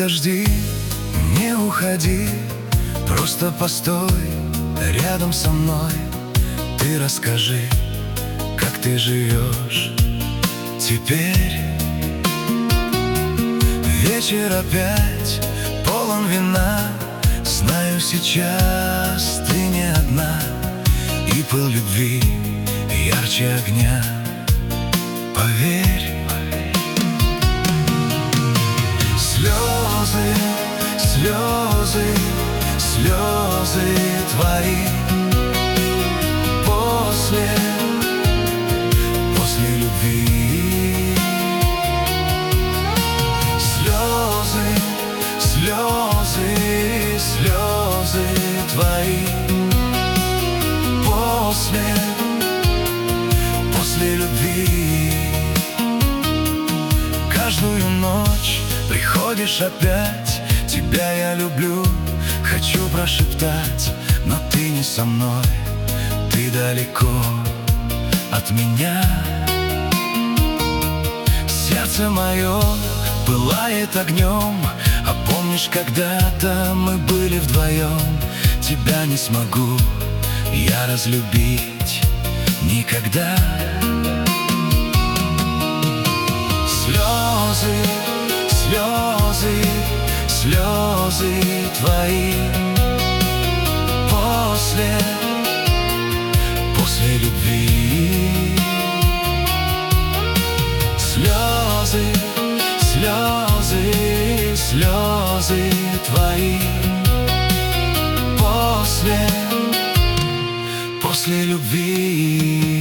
подожди, не уходи, просто постой рядом со мной. Ты расскажи, как ты живешь теперь. Вечер опять полон вина, знаю, сейчас ты не одна, и пыл любви ярче огня, поверь. Слезы, слезы, слезы твои после любви. Слезы, слезы, слезы твои после любви. Каждую ночь приходишь опять, тебя я люблю, хочу прошептать, но ты не со мной, ты далеко от меня. Сердце мое пылает огнем, а помнишь, когда-то мы были вдвоем? Тебя не смогу я разлюбить никогда. Слезы, слезы, слезы твои после любви. Слезы, слезы, слезы твои после любви.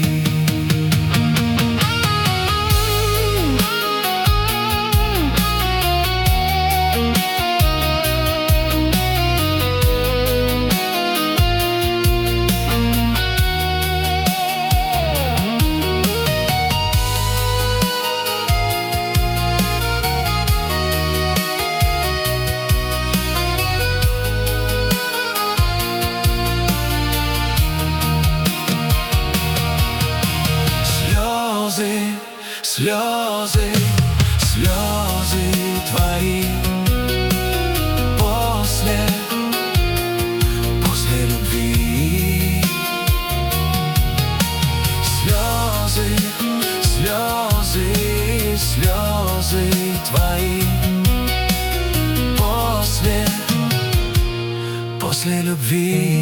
Слезы, слезы твои после любви. Слезы, слезы, слезы твои после любви.